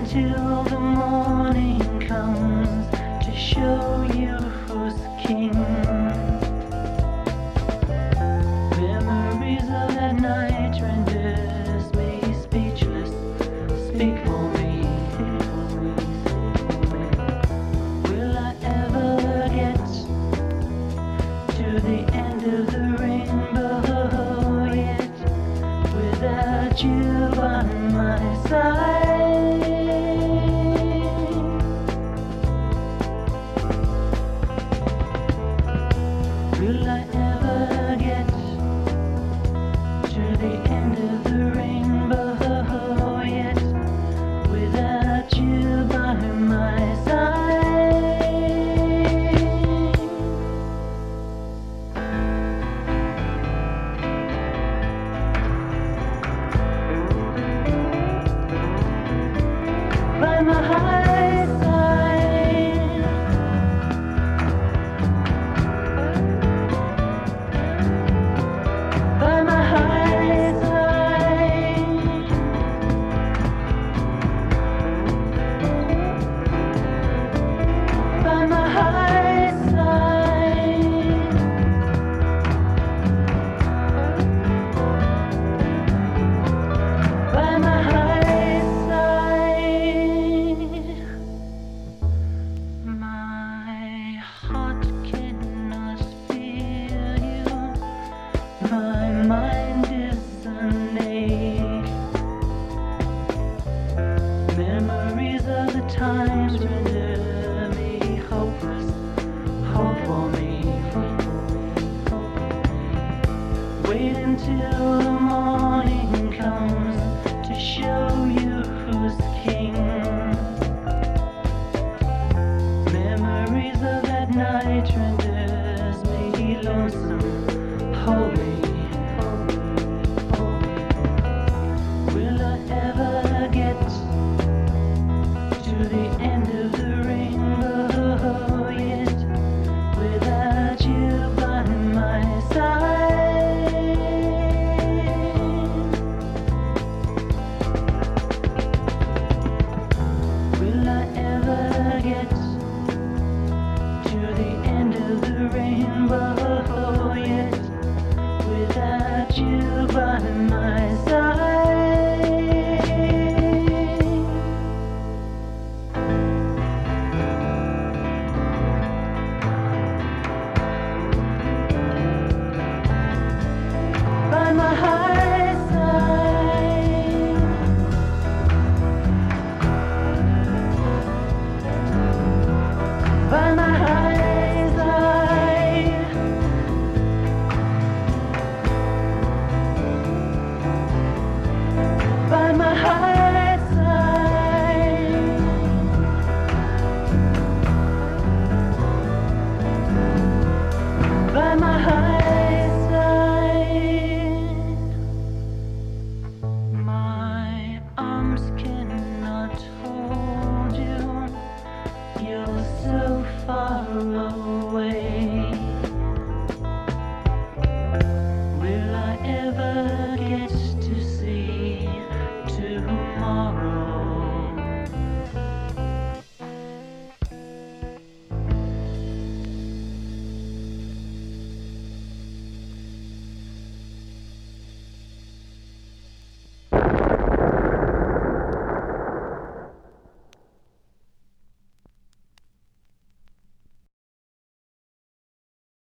till the morning comes to show you who's king. Memories of that night renders me speechless. Speak for me. Will I ever get to the end of the rainbow yet without you by my side? Will I ever get to the end of the rainbow yet without you by my side? By my